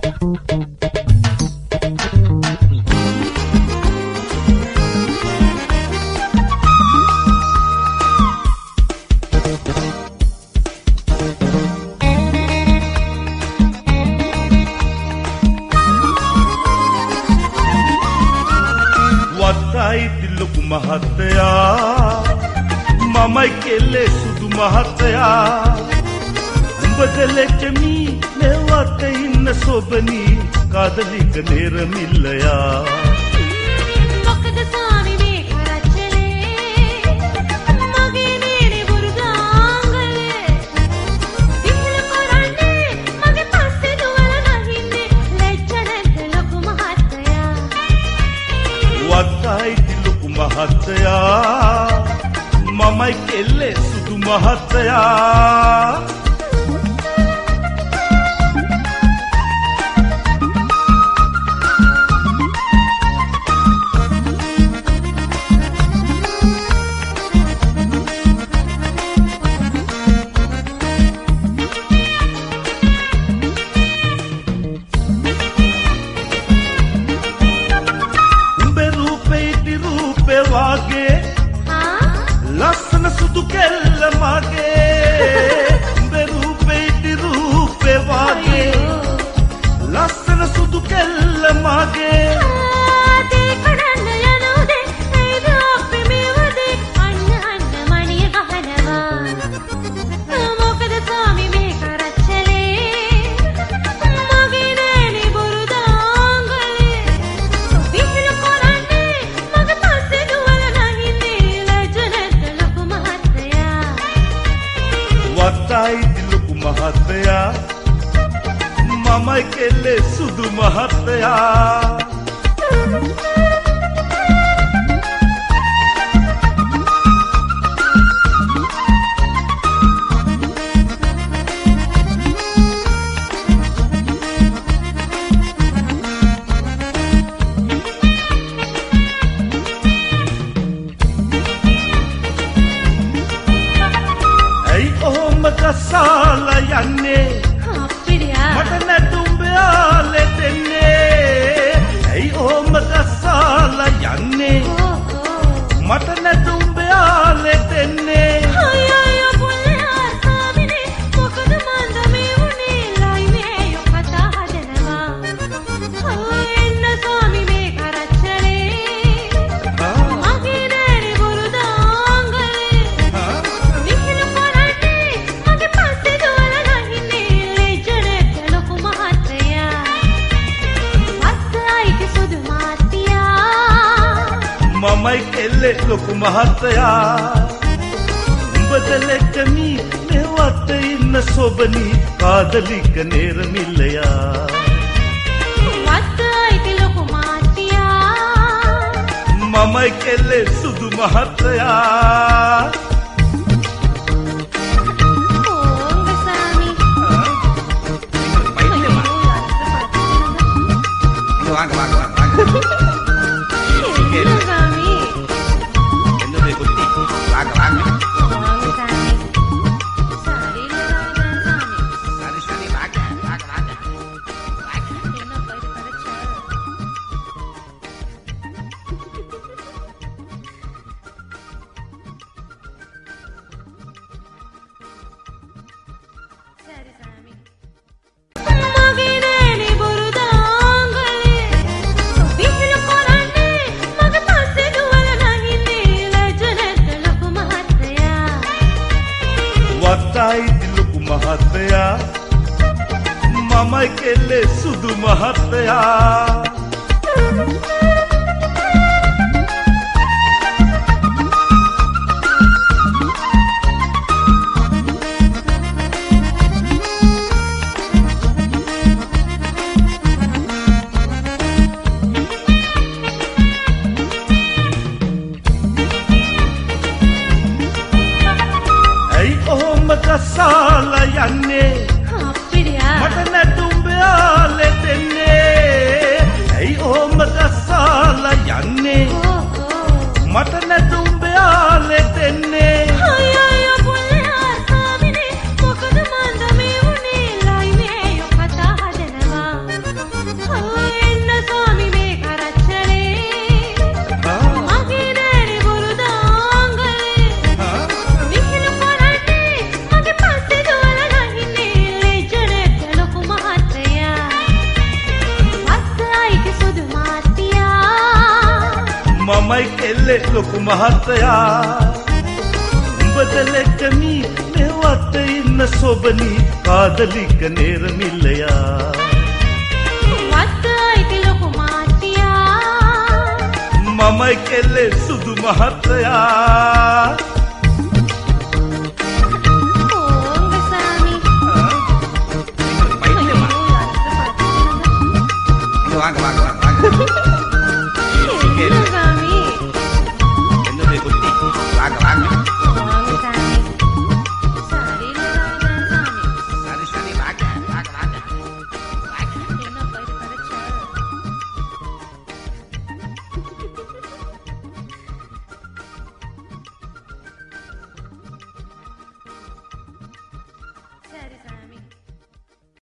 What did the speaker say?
ලොකු මහත්තයා මමයි කෙල්ලේ සුදු මහත්තයා උඹ දෙලෙච්චමි මෙවට ඉන්න සොබනි කාදලික නෙරමිල්ලයා මොකද සාමි මේ කරච්චලේ මගේ නේනේ බුරුදාංගලේ විහිළු කරන්නේ මගේ පස්සේ දුවල නැහින්නේ ලැජ්ජ නැද්ද ලොකු මහත්තයා වත්තයි මහත්තයා මමයි කෙල්ලේ සුදු මහත්තයා ලස්සන සුදු කෙල්ල මගේ උඹේ රූපේ වාගේ ලස්සන සුදු කෙල්ල මගේ ආදී කඩන්න යනෝදේ නේද අපි මෙවදේ අන්න මණිය ගහනවා මොකද සාමි මේ කරච්චලේ මගේ නෑනේ බුරුදාංගලේ විහිළු කරන්නේ මගේ පස්සේ දුවල නැහින්නේ ලැජ්ජ නැද්ද ලොකු මහත්තයා වත්තයි ලොකු මහත්තයා මමයි කෙල්ලේ සුදු මහත්තයා කසාල යන්නේ අප්පිරියා මට නැතුම් බයාලේ දෙන්නේ ඇයි ඔහොම කසාල යන්නේ මට නැතුම් බයාලේ දෙන්නේ අයියෝ පුල්ලා සාමිනේ මොකද මන්ද මේ උනේ ලයිවේ යෝ කතා හදනවා එන්න සාමි මේ කරච්චලේ මගේ නෑනේ බුරුදාංගලේ විහිළු කරන්නේ මගේ පස්සේ දුවල නැහින්නේ ලැජ්ජ නැද්ද ලොකු මහත්තයා අත්තයි සුදු මහත්තයා මමයි කෙල්ලේ ලොකු මහත්තයා උඹ දෙලෙක්කමි මෙවට ඉන්න සොබනි කාදලික නෙරමිල්ලයා අත්තයි ලොකු මහත්තයා මමයි කෙල්ලේ සුදු මහත්තයා ඕංග සාමි ලොකු මහත්තයා මමයි කෙල්ලේ සුදු මහත්තයා කසාල යන්නේ අප්පිරියා මට නැතුම් බයාලේ දෙන්නේ ඇයි ඔහොම කසාල මමයි කෙල්ලේ ලොකු මහත්තයා උඹදලෙකමි මෙවත ඉන්න සොබනි කාදලික නේරමිල්ලයා වත්තයිති ලොකු මාත්‍යා මමයි කෙල්ලේ සුදු මහත්තයා ඕංගසාමි வாங்க வாங்க வாங்க வாங்க